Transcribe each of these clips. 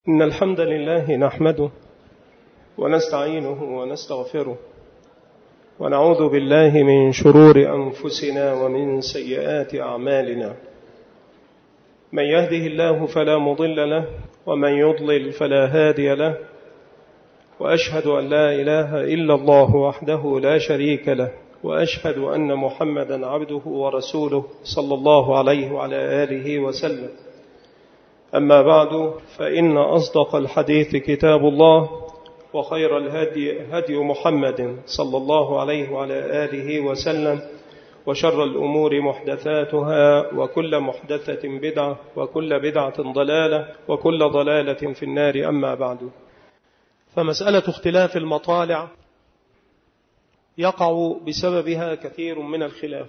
إن الحمد لله نحمده ونستعينه ونستغفره ونعوذ بالله من شرور أنفسنا ومن سيئات أعمالنا. من يهده الله فلا مضل له ومن يضلل فلا هادي له، وأشهد أن لا إله إلا الله وحده لا شريك له، وأشهد أن محمدا عبده ورسوله صلى الله عليه وعلى آله وسلم. أما بعد، فإن أصدق الحديث كتاب الله، وخير الهدي هدي محمد صلى الله عليه وعلى آله وسلم، وشر الأمور محدثاتها، وكل محدثة بدعة، وكل بدعة ضلالة، وكل ضلالة في النار. أما بعد، فمسألة اختلاف المطالع يقع بسببها كثير من الخلاف،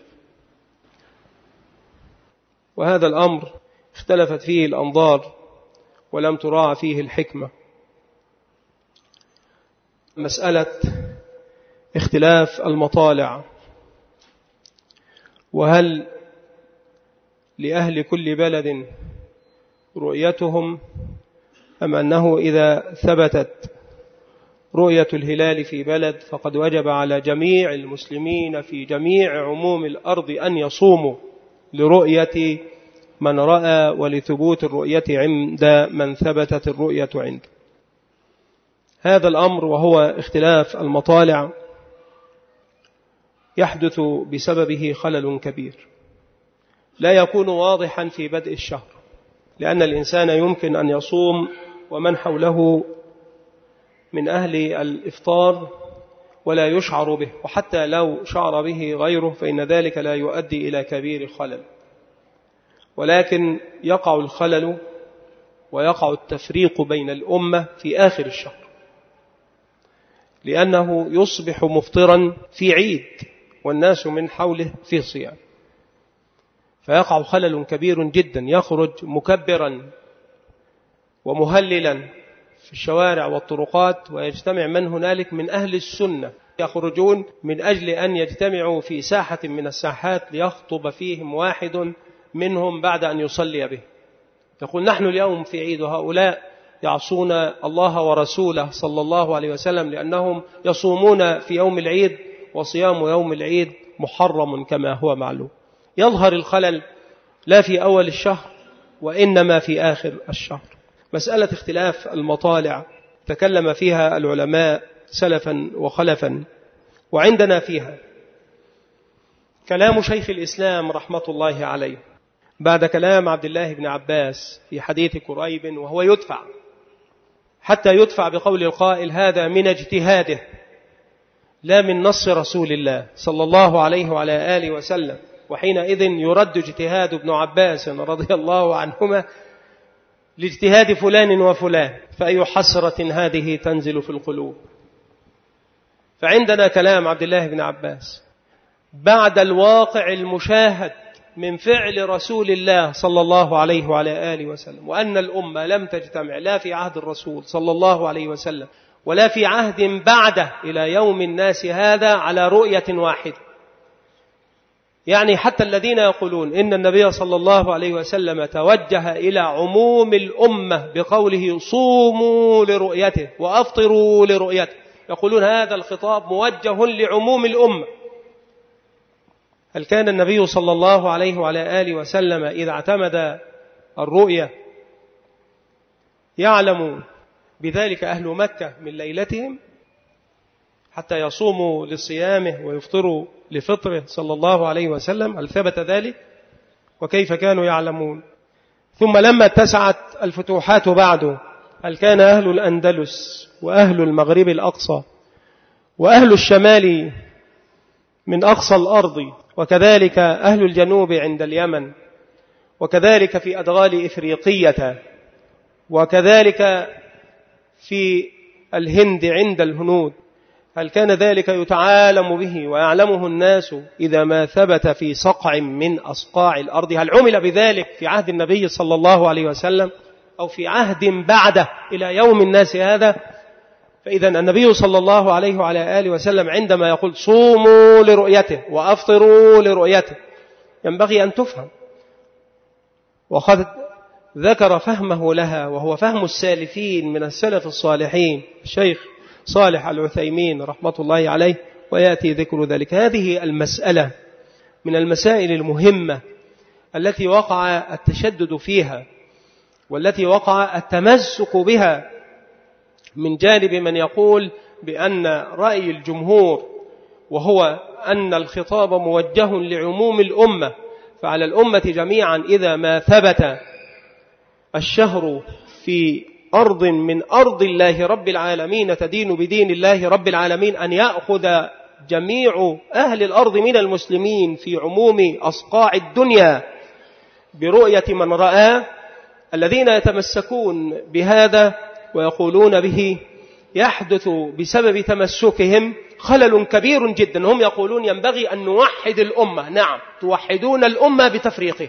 وهذا الأمر اختلفت فيه الأنظار ولم تراعى فيه الحكمة. مسألة اختلاف المطالع، وهل لأهل كل بلد رؤيتهم، أم أنه إذا ثبتت رؤية الهلال في بلد فقد وجب على جميع المسلمين في جميع عموم الأرض أن يصوموا لرؤية من رأى ولثبوت الرؤية عند من ثبتت الرؤية عنده. هذا الأمر وهو اختلاف المطالع يحدث بسببه خلل كبير لا يكون واضحا في بدء الشهر، لأن الإنسان يمكن أن يصوم ومن حوله من أهل الإفطار ولا يشعر به، وحتى لو شعر به غيره فإن ذلك لا يؤدي إلى كبير خلل، ولكن يقع الخلل ويقع التفريق بين الأمة في آخر الشهر، لأنه يصبح مفطرا في عيد والناس من حوله في صيام، فيقع خلل كبير جدا، يخرج مكبرا ومهللا في الشوارع والطرقات، ويجتمع من هنالك من أهل السنة يخرجون من أجل أن يجتمعوا في ساحة من الساحات ليخطب فيهم واحد منهم بعد أن يصلي به. يقول: نحن اليوم في عيد، وهؤلاء يعصون الله ورسوله صلى الله عليه وسلم، لأنهم يصومون في يوم العيد، وصيام يوم العيد محرم كما هو معلوم. يظهر الخلل لا في أول الشهر وإنما في آخر الشهر. مسألة اختلاف المطالع تكلم فيها العلماء سلفا وخلفا، وعندنا فيها كلام شيخ الإسلام رحمة الله عليه بعد كلام عبد الله بن عباس في حديث كريب، وهو يدفع حتى يدفع بقول القائل: هذا من اجتهاده لا من نص رسول الله صلى الله عليه وعلى آله وسلم. وحينئذ يرد اجتهاد ابن عباس رضي الله عنهما لاجتهاد فلان وفلان، فأي حسرة هذه تنزل في القلوب. فعندنا كلام عبد الله بن عباس بعد الواقع المشاهد من فعل رسول الله صلى الله عليه وعلى آله وسلم، وأن الأمة لم تجتمع لا في عهد الرسول صلى الله عليه وسلم ولا في عهد بعده إلى يوم الناس هذا على رؤية واحدة. يعني حتى الذين يقولون إن النبي صلى الله عليه وسلم توجه إلى عموم الأمة بقوله: صوموا لرؤيته وأفطروا لرؤيته، يقولون هذا الخطاب موجه لعموم الأمة. هل كان النبي صلى الله عليه وعلى آله وسلم إذا اعتمد الرؤية يعلم بذلك أهل مكة من ليلتهم حتى يصوموا لصيامه ويفطروا لفطره صلى الله عليه وسلم؟ هل ثبت ذلك؟ وكيف كانوا يعلمون؟ ثم لما اتسعت الفتوحات بعده، هل كان أهل الأندلس وأهل المغرب الأقصى وأهل الشمال من أقصى الأرض، وكذلك أهل الجنوب عند اليمن، وكذلك في أدغال إفريقية، وكذلك في الهند عند الهنود، هل كان ذلك يتعالم به ويعلمه الناس إذا ما ثبت في صقع من أصقاع الأرض؟ هل عمل بذلك في عهد النبي صلى الله عليه وسلم أو في عهد بعده إلى يوم الناس هذا؟ فإذا النبي صلى الله عليه وعلى آله وسلم عندما يقول: صوموا لرؤيته وأفطروا لرؤيته، ينبغي أن تفهم. وقد ذكر فهمه لها وهو فهم السالفين من السلف الصالحين الشيخ صالح العثيمين رحمة الله عليه، ويأتي ذكر ذلك. هذه المسألة من المسائل المهمة التي وقع التشدد فيها والتي وقع التمسك بها من جانب من يقول بأن رأي الجمهور وهو أن الخطاب موجه لعموم الأمة، فعلى الأمة جميعا إذا ما ثبت الشهر في أرض من أرض الله رب العالمين تدين بدين الله رب العالمين أن يأخذ جميع أهل الأرض من المسلمين في عموم أصقاع الدنيا برؤية من رأى. الذين يتمسكون بهذا ويقولون به يحدث بسبب تمسكهم خلل كبير جدا. هم يقولون ينبغي أن نوحد الأمة. نعم، توحدون الأمة بتفريقه،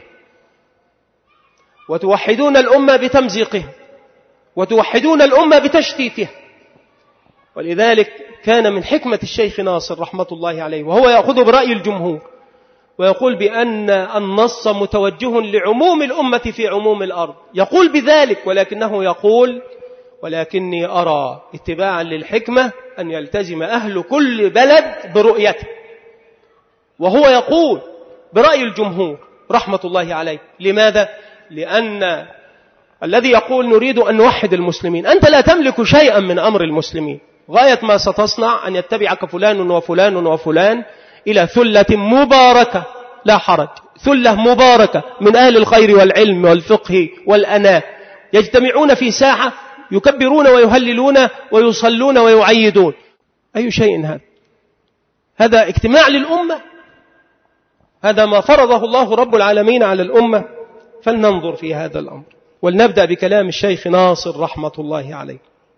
وتوحدون الأمة بتمزيقه، وتوحدون الأمة بتشتيته. ولذلك كان من حكمة الشيخ ناصر رحمة الله عليه وهو يأخذ برأي الجمهور ويقول بأن النص متوجه لعموم الأمة في عموم الأرض، يقول بذلك، ولكنه يقول ولكني أرى اتباعا للحكمة أن يلتزم أهل كل بلد برؤيته. وهو يقول برأي الجمهور رحمة الله عليه. لماذا؟ لأن الذي يقول نريد أن نوحد المسلمين، أنت لا تملك شيئا من أمر المسلمين، غاية ما ستصنع أن يتبعك فلان وفلان وفلان إلى ثلة مباركة لا حرج، ثلة مباركة من أهل الخير والعلم والفقه والأناة، يجتمعون في ساحة يكبرون ويهللون ويصلون ويعيدون. أي شيء هذا؟ هذا اجتماع للأمة؟ هذا ما فرضه الله رب العالمين على الأمة. فلننظر في هذا الأمر، ولنبدأ بكلام الشيخ ناصر رحمة الله عليه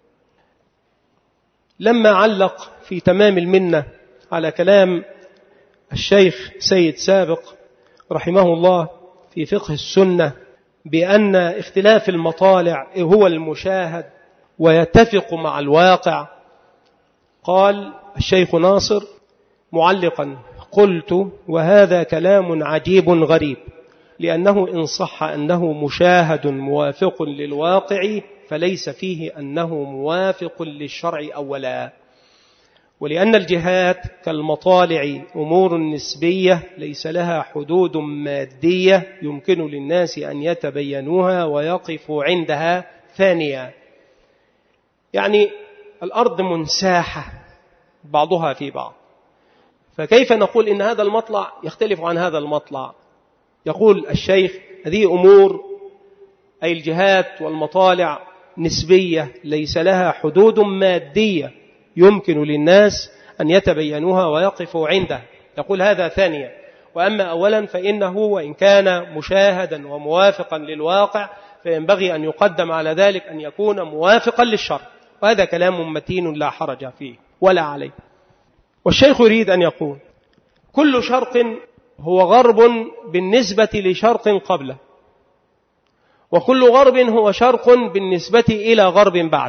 لما علق في تمام المنة على كلام الشيخ سيد سابق رحمه الله في فقه السنة بأن اختلاف المطالع هو المشاهد ويتفق مع الواقع. قال الشيخ ناصر معلقا: قلت وهذا كلام عجيب غريب، لأنه إن صح أنه مشاهد موافق للواقع فليس فيه أنه موافق للشرع أولا، ولأن الجهات كالمطالع أمور نسبية ليس لها حدود مادية يمكن للناس أن يتبينوها ويقفوا عندها ثانيا. يعني الأرض منساحة بعضها في بعض، فكيف نقول إن هذا المطلع يختلف عن هذا المطلع؟ يقول الشيخ هذه أمور أي الجهات والمطالع نسبية ليس لها حدود مادية يمكن للناس أن يتبينوها ويقفوا عندها. يقول هذا ثانيا. وأما أولا فإنه وإن كان مشاهدا وموافقا للواقع فينبغي أن يقدم على ذلك أن يكون موافقا للشرع، وهذا كلام متين لا حرج فيه ولا عليه. والشيخ يريد أن يقول كل شرق هو غرب بالنسبة لشرق قبله، وكل غرب هو شرق بالنسبة إلى غرب بعد،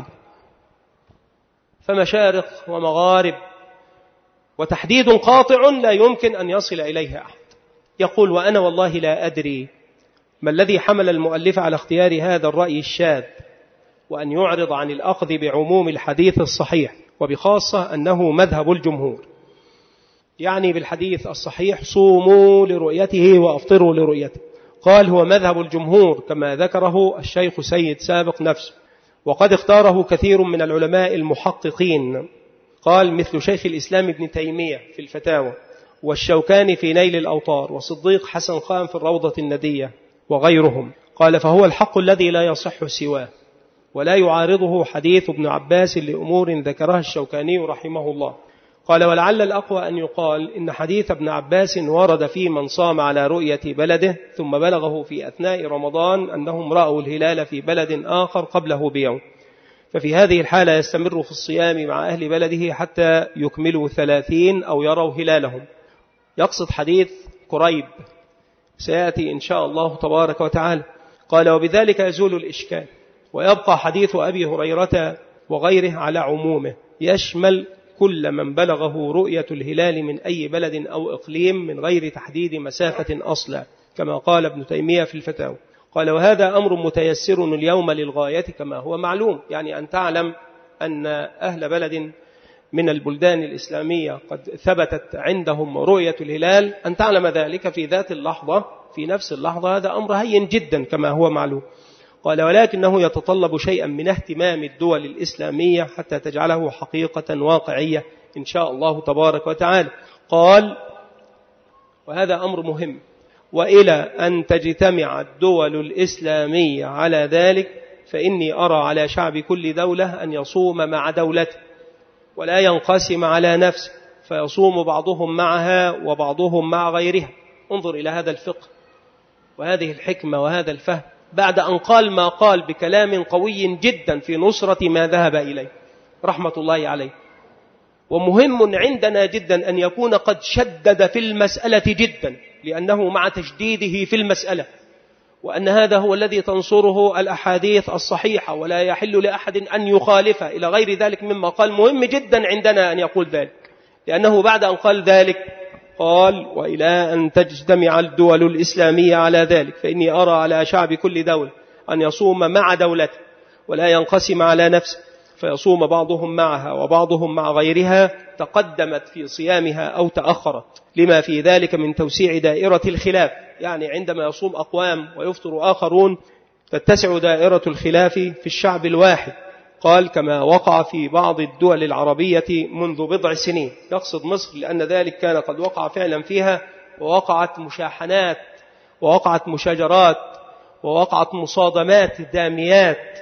فمشارق ومغارب، وتحديد قاطع لا يمكن أن يصل إليه أحد. يقول وأنا والله لا أدري ما الذي حمل المؤلف على اختيار هذا الرأي الشاذ وأن يعرض عن الأخذ بعموم الحديث الصحيح، وبخاصة أنه مذهب الجمهور، يعني بالحديث الصحيح صوموا لرؤيته وأفطروا لرؤيته. قال هو مذهب الجمهور كما ذكره الشيخ سيد سابق نفسه، وقد اختاره كثير من العلماء المحققين، قال مثل شيخ الإسلام ابن تيمية في الفتاوى، والشوكاني في نيل الأوطار، وصديق حسن خان في الروضة الندية وغيرهم. قال فهو الحق الذي لا يصح سواه، ولا يعارضه حديث ابن عباس لأمور ذكرها الشوكاني رحمه الله. قال ولعل الأقوى أن يقال إن حديث ابن عباس ورد في من صام على رؤية بلده ثم بلغه في أثناء رمضان أنهم رأوا الهلال في بلد آخر قبله بيوم، ففي هذه الحالة يستمر في الصيام مع أهل بلده حتى يكملوا 30 أو يروا هلالهم. يقصد حديث قريب سيأتي إن شاء الله تبارك وتعالى. قال وبذلك يزول الإشكال، ويبقى حديث أبي هريرة وغيره على عمومه، يشمل كل من بلغه رؤية الهلال من أي بلد أو إقليم من غير تحديد مسافة أصلا، كما قال ابن تيمية في الفتاوى. قال وهذا أمر متيسر اليوم للغاية كما هو معلوم، يعني أن تعلم أن أهل بلد من البلدان الإسلامية قد ثبتت عندهم رؤية الهلال، أن تعلم ذلك في ذات اللحظة في نفس اللحظة، هذا أمر هين جدا كما هو معلوم. قال ولكنه يتطلب شيئا من اهتمام الدول الإسلامية حتى تجعله حقيقة واقعية إن شاء الله تبارك وتعالى. قال وهذا أمر مهم، وإلى أن تجتمع الدول الإسلامية على ذلك فإني أرى على شعب كل دولة أن يصوم مع دولته ولا ينقسم على نفسه فيصوم بعضهم معها وبعضهم مع غيرها. انظر إلى هذا الفقه وهذه الحكمة وهذا الفهم بعد أن قال ما قال بكلام قوي جدا في نصرة ما ذهب إليه رحمة الله عليه. ومهم عندنا جدا أن يكون قد شدد في المسألة جدا، لأنه مع تشديده في المسألة وأن هذا هو الذي تنصره الأحاديث الصحيحة ولا يحل لأحد أن يخالفه إلى غير ذلك مما قال، مهم جدا عندنا أن يقول ذلك، لأنه بعد أن قال ذلك قال وإلى أن تجتمع الدول الإسلامية على ذلك فإني أرى على شعب كل دولة أن يصوم مع دولته ولا ينقسم على نفسه فيصوم بعضهم معها وبعضهم مع غيرها، تقدمت في صيامها أو تأخرت، لما في ذلك من توسيع دائرة الخلاف، يعني عندما يصوم أقوام ويفطر آخرون تتسع دائرة الخلاف في الشعب الواحد. قال كما وقع في بعض الدول العربية منذ بضع سنين، يقصد مصر لأن ذلك كان قد وقع فعلا فيها، ووقعت مشاحنات ووقعت مشاجرات ووقعت مصادمات داميات،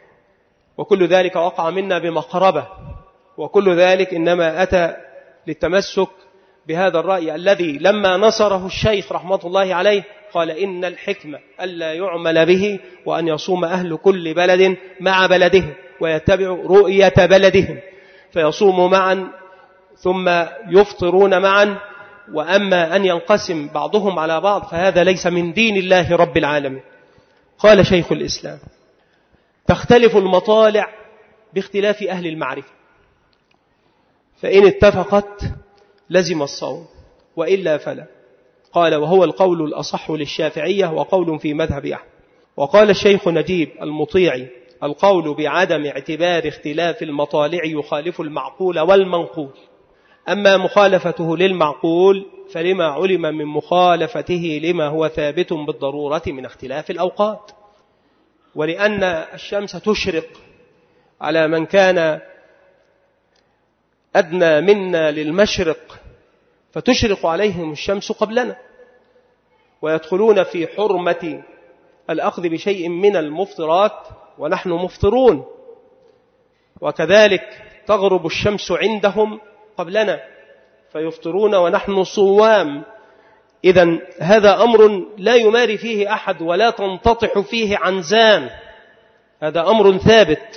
وكل ذلك وقع منا بمقربة، وكل ذلك إنما أتى للتمسك بهذا الرأي الذي لما نصره الشيخ رحمة الله عليه قال إن الحكمة ألا يعمل به وأن يصوم أهل كل بلد مع بلدهم ويتبع رؤية بلدهم فيصوم معا ثم يفطرون معا، وأما أن ينقسم بعضهم على بعض فهذا ليس من دين الله رب العالمين. قال شيخ الإسلام تختلف المطالع باختلاف أهل المعرفة، فإن اتفقت لزم الصوم وإلا فلا. قال وهو القول الأصح للشافعية وقول في مذهب أحمد. وقال الشيخ نجيب المطيعي القول بعدم اعتبار اختلاف المطالع يخالف المعقول والمنقول، أما مخالفته للمعقول فلما علم من مخالفته لما هو ثابت بالضرورة من اختلاف الأوقات، ولأن الشمس تشرق على من كان أدنى منا للمشرق فتشرق عليهم الشمس قبلنا ويدخلون في حرمة الأخذ بشيء من المفطرات ونحن مفطرون، وكذلك تغرب الشمس عندهم قبلنا فيفطرون ونحن صوام. إذن هذا أمر لا يماري فيه أحد ولا تنتطح فيه عنزان، هذا أمر ثابت.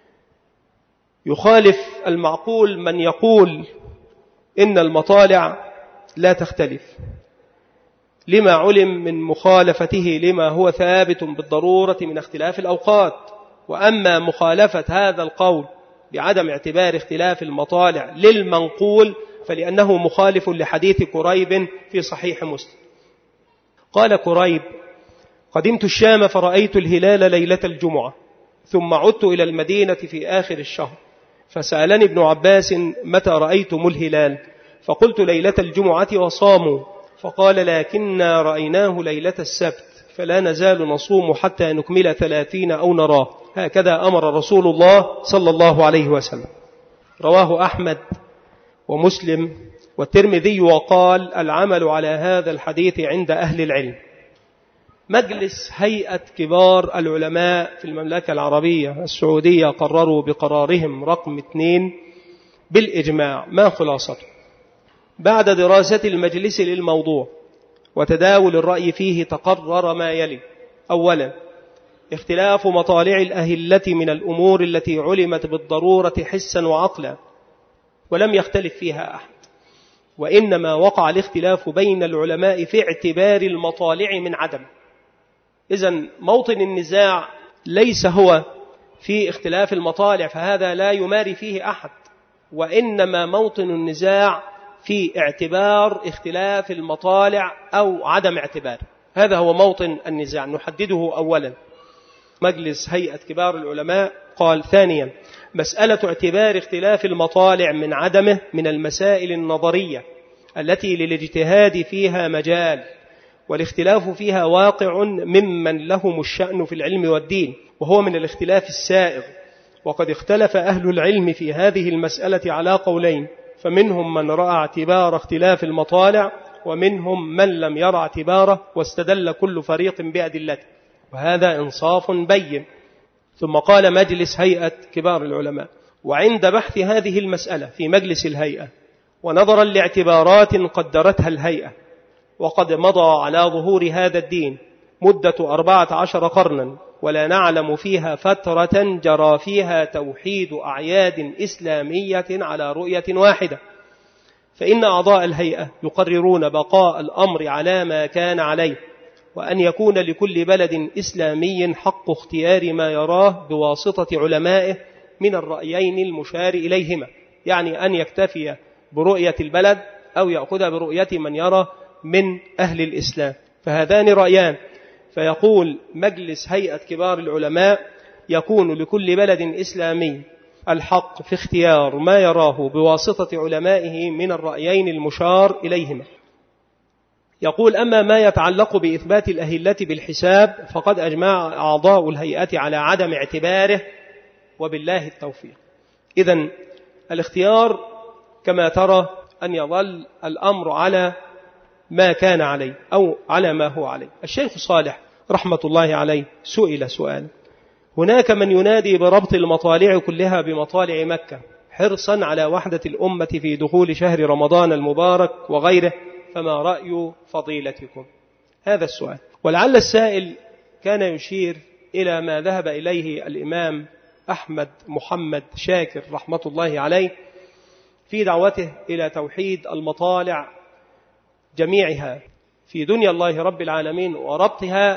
يخالف المعقول من يقول إن المطالع لا تختلف لما علم من مخالفته لما هو ثابت بالضرورة من اختلاف الأوقات، وأما مخالفة هذا القول بعدم اعتبار اختلاف المطالع للمنقول فلأنه مخالف لحديث كريب في صحيح مسلم. قال كريب قدمت الشام فرأيت الهلال ليلة الجمعة ثم عدت إلى المدينة في آخر الشهر فسألني ابن عباس متى رأيتم الهلال؟ فقلت ليلة الجمعة وصاموا، فقال لكننا رأيناه ليلة السبت فلا نزال نصوم حتى نكمل 30 أو نراه، هكذا أمر رسول الله صلى الله عليه وسلم. رواه أحمد ومسلم والترمذي وقال العمل على هذا الحديث عند أهل العلم. مجلس هيئة كبار العلماء في المملكة العربية السعودية قرروا بقرارهم رقم 2 بالإجماع. ما خلاصته؟ بعد دراسة المجلس للموضوع وتداول الرأي فيه تقرر ما يلي: أولا اختلاف مطالع الأهلة من الأمور التي علمت بالضرورة حسا وعقلا ولم يختلف فيها أحد، وإنما وقع الاختلاف بين العلماء في اعتبار المطالع من عدم. إذن موطن النزاع ليس هو في اختلاف المطالع فهذا لا يماري فيه أحد، وإنما موطن النزاع في اعتبار اختلاف المطالع أو عدم اعتباره. هذا هو موطن النزاع نحدده أولا. مجلس هيئة كبار العلماء قال ثانيا مسألة اعتبار اختلاف المطالع من عدمه من المسائل النظرية التي للاجتهاد فيها مجال، والاختلاف فيها واقع ممن لهم الشأن في العلم والدين، وهو من الاختلاف السائغ. وقد اختلف أهل العلم في هذه المسألة على قولين، فمنهم من رأى اعتبار اختلاف المطالع، ومنهم من لم يرى اعتباره، واستدل كل فريق بأدلته، وهذا إنصاف بين. ثم قال مجلس هيئة كبار العلماء: وعند بحث هذه المسألة في مجلس الهيئة ونظرا لاعتبارات قدرتها الهيئة، وقد مضى على ظهور هذا الدين مدة 14 قرنا، ولا نعلم فيها فترة جرى فيها توحيد أعياد إسلامية على رؤية واحدة، فإن أعضاء الهيئة يقررون بقاء الأمر على ما كان عليه، وأن يكون لكل بلد إسلامي حق اختيار ما يراه بواسطة علمائه من الرأيين المشار إليهما، يعني أن يكتفي برؤية البلد أو يأخذ برؤية من يرى من أهل الإسلام، فهذان رأيان. فيقول مجلس هيئة كبار العلماء: يكون لكل بلد إسلامي الحق في اختيار ما يراه بواسطة علمائه من الرأيين المشار إليهما. يقول: أما ما يتعلق بإثبات الأهلة بالحساب فقد أجمع أعضاء الهيئة على عدم اعتباره، وبالله التوفيق. إذن الاختيار كما ترى أن يظل الأمر على ما كان عليه أو على ما هو عليه. الشيخ صالح رحمة الله عليه سئل سؤال: هناك من ينادي بربط المطالع كلها بمطالع مكة حرصا على وحدة الأمة في دخول شهر رمضان المبارك وغيره، فما رأي فضيلتكم؟ هذا السؤال. ولعل السائل كان يشير إلى ما ذهب إليه الإمام أحمد محمد شاكر رحمة الله عليه في دعوته إلى توحيد المطالع جميعها في دنيا الله رب العالمين، وربطها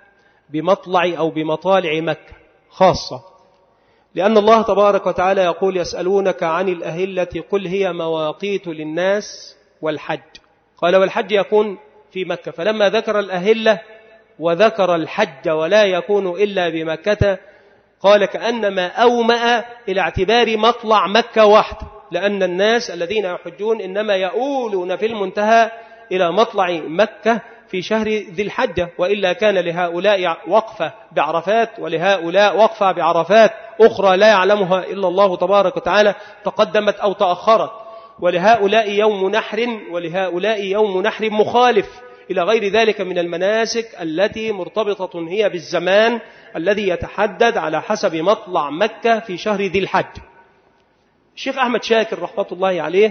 بمطلع أو بمطالع مكة خاصة، لأن الله تبارك وتعالى يقول: يسألونك عن الأهلة قل هي مواقيت للناس والحج. قال: والحج يكون في مكة، فلما ذكر الأهلة وذكر الحج ولا يكون إلا بمكة قال كأنما أومأ إلى اعتبار مطلع مكة وحده، لأن الناس الذين يحجون إنما يؤولون في المنتهى إلى مطلع مكة في شهر ذي الحجة، وإلا كان لهؤلاء وقفة بعرفات ولهؤلاء وقفة بعرفات أخرى لا يعلمها إلا الله تبارك وتعالى تقدمت أو تأخرت، ولهؤلاء يوم نحر ولهؤلاء يوم نحر مخالف إلى غير ذلك من المناسك التي مرتبطة هي بالزمان الذي يتحدد على حسب مطلع مكة في شهر ذي الحج. الشيخ أحمد شاكر رحمة الله عليه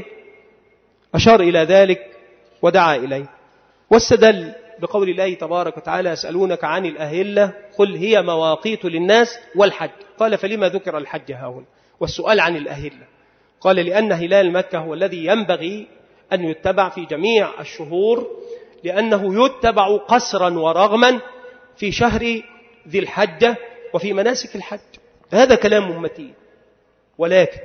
أشار إلى ذلك ودعا إليه، واستدل بقول الله تبارك وتعالى: يسألونك عن الأهلة قل هي مواقيت للناس والحج. قال: فلما ذكر الحج هاهنا والسؤال عن الأهلة؟ قال: لأن هلال مكة هو الذي ينبغي أن يتبع في جميع الشهور، لأنه يتبع قسرا ورغما في شهر ذي الحجة وفي مناسك الحج. هذا كلام متين. ولكن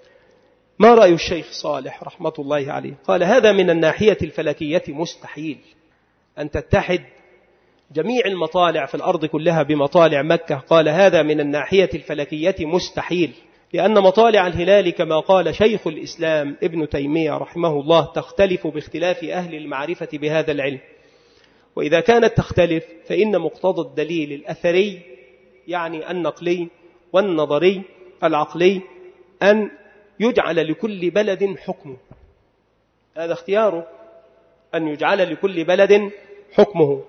ما رأي الشيخ صالح رحمة الله عليه؟ قال: هذا من الناحية الفلكية مستحيل أن تتحد جميع المطالع في الأرض كلها بمطالع مكة. قال: هذا من الناحية الفلكية مستحيل، لأن مطالع الهلال كما قال شيخ الإسلام ابن تيمية رحمه الله تختلف باختلاف أهل المعرفة بهذا العلم، وإذا كانت تختلف فإن مقتضى الدليل الأثري يعني النقلي والنظري العقلي أن يجعل لكل بلد حكمه. هذا اختياره، أن يجعل لكل بلد حكمه.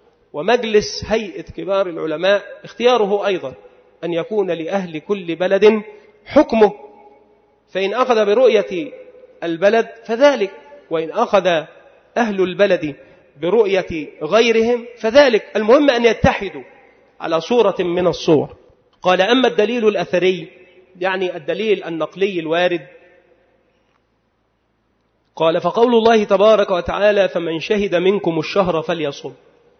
ومجلس هيئة كبار العلماء اختياره أيضا أن يكون لأهل كل بلد حكمه، فإن أخذ برؤية البلد فذلك، وإن أخذ أهل البلد برؤية غيرهم فذلك، المهم أن يتحدوا على صورة من الصور. قال: أما الدليل الأثري يعني الدليل النقلي الوارد، قال: فقول الله تبارك وتعالى: فمن شهد منكم الشهر فليصم.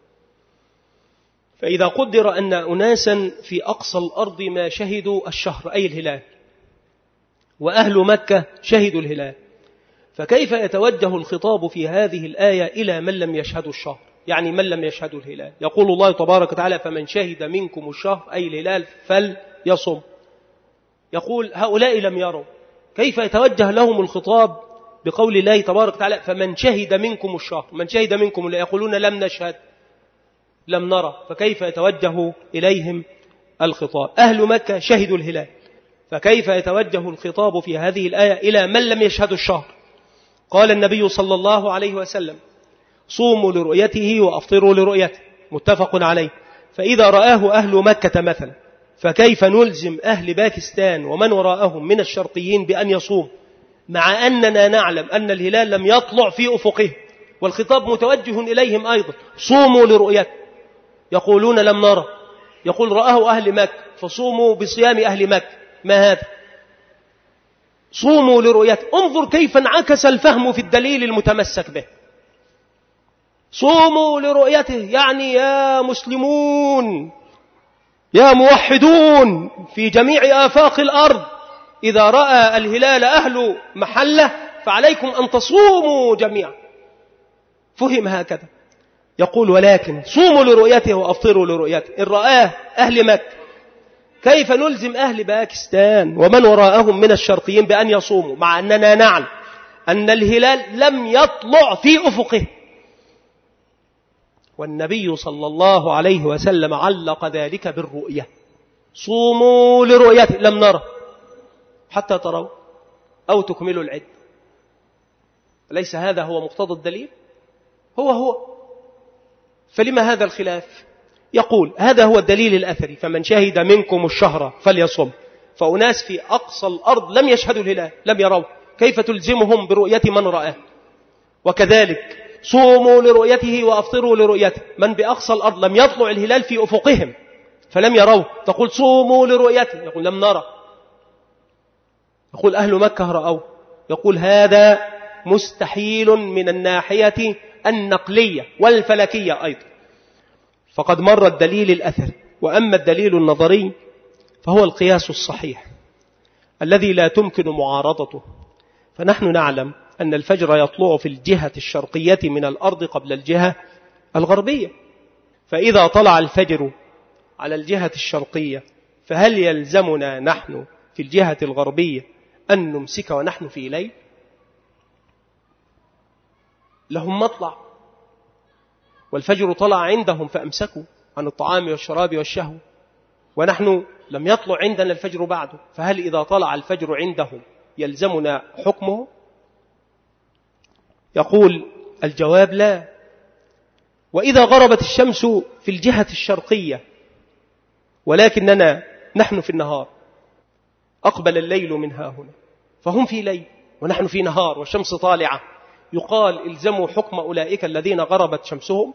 فإذا قدر أن أناسا في أقصى الأرض ما شهدوا الشهر أي الهلال، وأهل مكة شهدوا الهلال، فكيف يتوجه الخطاب في هذه الآية إلى من لم يشهدوا الشهر؟ يعني من لم يشهدوا الهلال. يقول الله تبارك وتعالى فمن شهد منكم الشهر أي الهلال فليصم. يقول هؤلاء لم يروا، كيف يتوجه لهم الخطاب بقول الله تبارك وتعالى فمن شهد منكم الشهر؟ من شهد منكم اللي يقولون لم نشهد لم نرى، فكيف يتوجه إليهم الخطاب؟ أهل مكة شهدوا الهلال، فكيف يتوجه الخطاب في هذه الآية إلى من لم يشهدوا الشهر؟ قال النبي صلى الله عليه وسلم صوموا لرؤيته وأفطروا لرؤيته، متفق عليه. فإذا رآه أهل مكة مثلا فكيف نلزم أهل باكستان ومن وراءهم من الشرقيين بأن يصوم، مع أننا نعلم أن الهلال لم يطلع في أفقه، والخطاب متوجه إليهم أيضا صوموا لرؤيته. يقولون لم نرى، يقول رآه أهل مكة فصوموا بصيام أهل مكة. ما هذا؟ صوموا لرؤيته. انظر كيف انعكس الفهم في الدليل المتمسك به. صوموا لرؤيته يعني يا مسلمون يا موحدون في جميع آفاق الأرض، إذا رأى الهلال أهل محله فعليكم أن تصوموا جميعا. فهم هكذا. يقول ولكن صوموا لرؤيته وأفطروا لرؤيته. إن رآه أهل مكة كيف نلزم أهل باكستان ومن وراءهم من الشرقيين بأن يصوموا، مع أننا نعلم أن الهلال لم يطلع في أفقه؟ والنبي صلى الله عليه وسلم علق ذلك بالرؤية. صوموا لرؤيته، لم نرى حتى تروا أو تكملوا العد. ليس هذا هو مقتضى الدليل؟ هو فلما هذا الخلاف؟ يقول هذا هو الدليل الأثري فمن شهد منكم الشهر فليصم. فأناس في أقصى الأرض لم يشهدوا الهلال لم يروا، كيف تلزمهم برؤية من رآه؟ وكذلك صوموا لرؤيته وأفطروا لرؤيته، من بأقصى الأرض لم يطلع الهلال في أفقهم فلم يروه، تقول صوموا لرؤيته، يقول لم نرى. يقول أهل مكة رأوا، يقول هذا مستحيل من الناحية النقلية والفلكية أيضا. فقد مر الدليل الأثري. وأما الدليل النظري فهو القياس الصحيح الذي لا تمكن معارضته. فنحن نعلم أن الفجر يطلع في الجهة الشرقية من الأرض قبل الجهة الغربية، فإذا طلع الفجر على الجهة الشرقية فهل يلزمنا نحن في الجهة الغربية أن نمسك ونحن في ليل؟ لهم مطلع والفجر طلع عندهم فأمسكوا عن الطعام والشراب والشهوة، ونحن لم يطلع عندنا الفجر بعده، فهل إذا طلع الفجر عندهم يلزمنا حكمه؟ يقول الجواب لا. وإذا غربت الشمس في الجهة الشرقية ولكننا نحن في النهار، أقبل الليل من ها هنا، فهم في ليل ونحن في نهار والشمس طالعة، يقال الزموا حكم أولئك الذين غربت شمسهم؟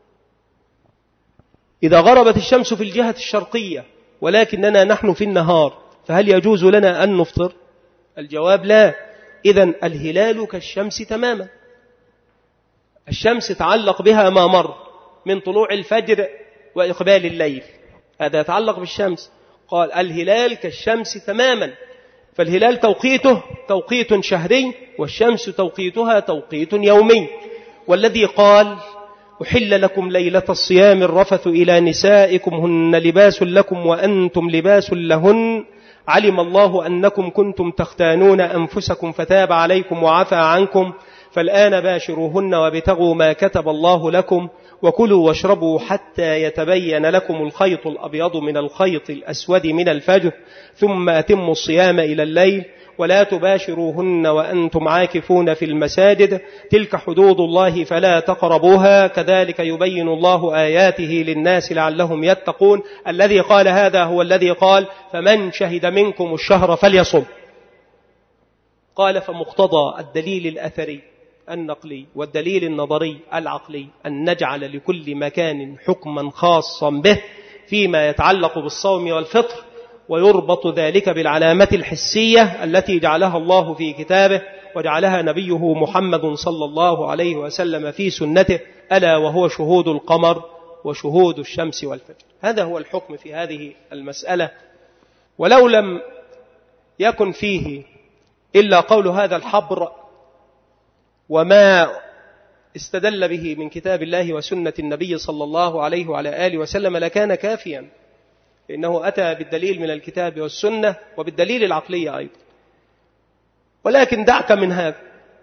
إذا غربت الشمس في الجهة الشرقية ولكننا نحن في النهار فهل يجوز لنا أن نفطر؟ الجواب لا. إذن الهلال كالشمس تماما، الشمس تعلق بها ما مر من طلوع الفجر وإقبال الليل، هذا يتعلق بالشمس. قال الهلال كالشمس تماما، فالهلال توقيته توقيت شهري والشمس توقيتها توقيت يومي. والذي قال أحل لكم ليلة الصيام الرفث إلى نسائكم هن لباس لكم وأنتم لباس لهن، علم الله أنكم كنتم تختانون أنفسكم فتاب عليكم وعفى عنكم، فالآن باشروهن وابتغوا ما كتب الله لكم وكلوا واشربوا حتى يتبين لكم الخيط الأبيض من الخيط الأسود من الفجر، ثم أتموا الصيام إلى الليل ولا تباشروهن وأنتم عاكفون في المساجد، تلك حدود الله فلا تقربوها، كذلك يبين الله آياته للناس لعلهم يتقون. الذي قال هذا هو الذي قال فمن شهد منكم الشهر فليصم. قال فمقتضى الدليل الأثري النقلي والدليل النظري العقلي أن نجعل لكل مكان حكما خاصا به فيما يتعلق بالصوم والفطر، ويربط ذلك بالعلامة الحسية التي جعلها الله في كتابه وجعلها نبيه محمد صلى الله عليه وسلم في سنته، ألا وهو شهود القمر وشهود الشمس والفجر. هذا هو الحكم في هذه المسألة. ولو لم يكن فيه إلا قول هذا الحبر وما استدل به من كتاب الله وسنة النبي صلى الله عليه وعلى آله وسلم لكان كافيا، لأنه أتى بالدليل من الكتاب والسنة وبالدليل العقلي أيضا. ولكن دعك من هذا،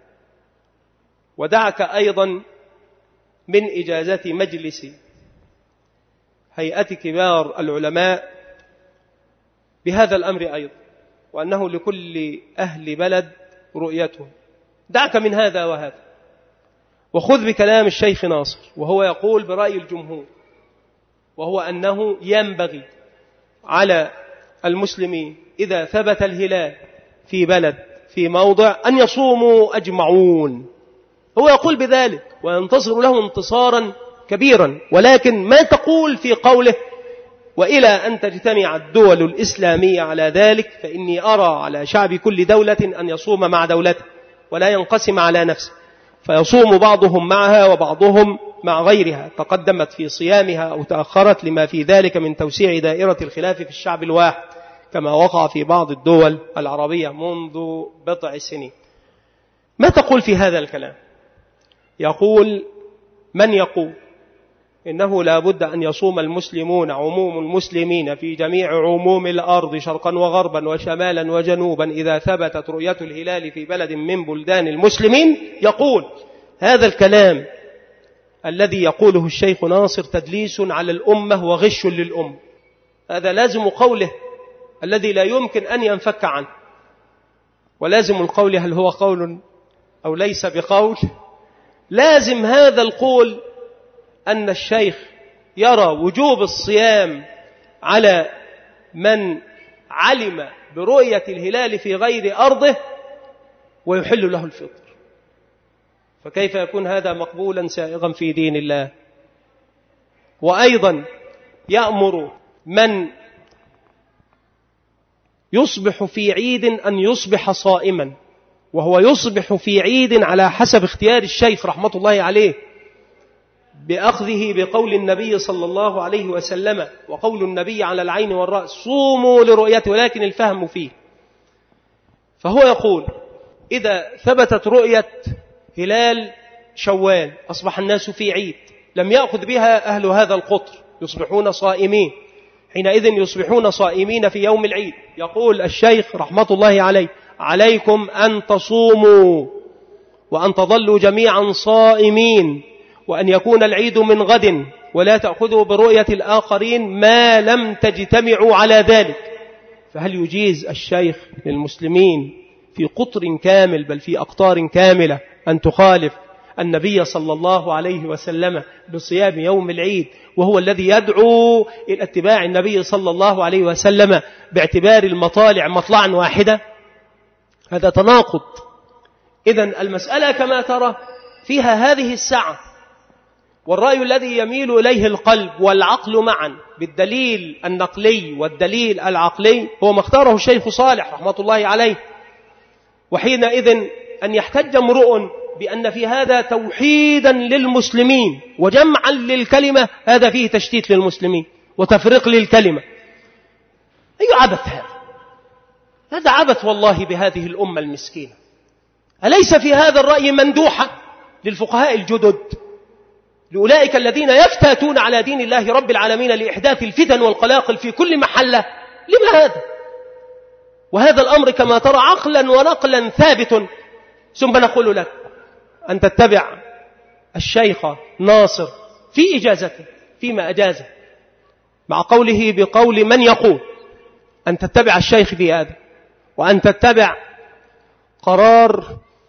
ودعك أيضا من إجازة مجلس هيئة كبار العلماء بهذا الأمر أيضا، وأنه لكل أهل بلد رؤيته. دعك من هذا وهذا، وخذ بكلام الشيخ ناصر وهو يقول برأي الجمهور، وهو أنه ينبغي على المسلمين إذا ثبت الهلال في بلد في موضع أن يصوموا أجمعون. هو يقول بذلك وينتصر له انتصارا كبيرا، ولكن ما تقول في قوله وإلى أن تجتمع الدول الإسلامية على ذلك فإني أرى على شعب كل دولة أن يصوم مع دولته ولا ينقسم على نفسه، فيصوم بعضهم معها وبعضهم مع غيرها، تقدمت في صيامها أو تأخرت، لما في ذلك من توسيع دائرة الخلاف في الشعب الواحد كما وقع في بعض الدول العربية منذ بضع سنين. ما تقول في هذا الكلام؟ يقول من يقول إنه لا بد أن يصوم المسلمون عموم المسلمين في جميع عموم الأرض شرقا وغربا وشمالا وجنوبا إذا ثبتت رؤية الهلال في بلد من بلدان المسلمين، يقول هذا الكلام الذي يقوله الشيخ ناصر تدليس على الأمة وغش للأمة. هذا لازم قوله الذي لا يمكن أن ينفك عنه، ولازم القول هل هو قول أو ليس بقول. لازم هذا القول أن الشيخ يرى وجوب الصيام على من علم برؤية الهلال في غير أرضه ويحل له الفطر، فكيف يكون هذا مقبولا سائغا في دين الله؟ وأيضا يأمر من يصبح في عيد أن يصبح صائما، وهو يصبح في عيد على حسب اختيار الشيخ رحمة الله عليه بأخذه بقول النبي صلى الله عليه وسلم، وقول النبي على العين والرأس صوموا لرؤيته، ولكن الفهم فيه. فهو يقول إذا ثبتت رؤية هلال شوال أصبح الناس في عيد لم يأخذ بها أهل هذا القطر، يصبحون صائمين، حينئذ يصبحون صائمين في يوم العيد. يقول الشيخ رحمة الله عليه عليكم أن تصوموا وأن تظلوا جميعا صائمين، وأن يكون العيد من غد، ولا تأخذوا برؤية الآخرين ما لم تجتمعوا على ذلك. فهل يجيز الشيخ للمسلمين في قطر كامل بل في أقطار كاملة أن تخالف النبي صلى الله عليه وسلم بصيام يوم العيد، وهو الذي يدعو إلى اتباع النبي صلى الله عليه وسلم باعتبار المطالع مطلعا واحدة؟ هذا تناقض. إذن المسألة كما ترى فيها هذه السعة، والرأي الذي يميل إليه القلب والعقل معا بالدليل النقلي والدليل العقلي هو ما اختاره الشيخ صالح رحمة الله عليه. وحينئذ أن يحتج امرؤ بأن في هذا توحيدا للمسلمين وجمعا للكلمة، هذا فيه تشتيت للمسلمين وتفريق للكلمة. أي عبث هذا عبث والله بهذه الأمة المسكينة. أليس في هذا الرأي مندوحة للفقهاء الجدد، لأولئك الذين يفتاتون على دين الله رب العالمين لإحداث الفتن والقلاقل في كل محلة؟ لما هذا؟ وهذا الأمر كما ترى عقلا ونقلا ثابت. ثم نقول لك أن تتبع الشيخ ناصر في إجازته فيما أجازه، مع قوله بقول من يقول، أن تتبع الشيخ في هذا، وأن تتبع قرار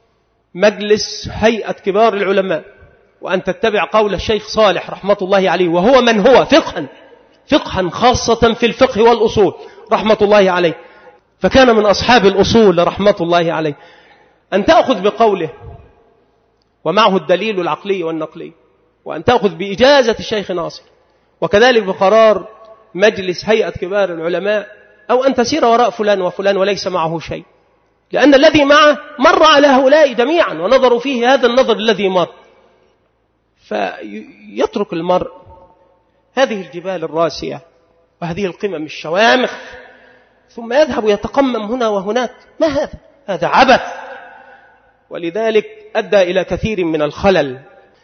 مجلس هيئة كبار العلماء، وأن تتبع قول الشيخ صالح رحمة الله عليه، وهو من هو فقها خاصة في الفقه والأصول رحمة الله عليه، فكان من أصحاب الأصول رحمة الله عليه. أن تأخذ بقوله ومعه الدليل العقلي والنقلي، وأن تأخذ بإجازة الشيخ ناصر، وكذلك بقرار مجلس هيئة كبار العلماء، أو أن تسير وراء فلان وفلان وليس معه شيء، لأن الذي معه مر على هؤلاء جميعا ونظروا فيه هذا النظر الذي مر. فيترك المرء هذه الجبال الراسية وهذه القمم الشوامخ ثم يذهب يتقمم هنا وهناك. ما هذا عبث. ولذلك أدى إلى كثير من الخلل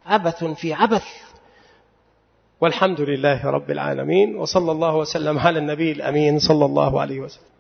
عبث في عبث. والحمد لله رب العالمين، وصلى الله وسلم على النبي الأمين صلى الله عليه وسلم.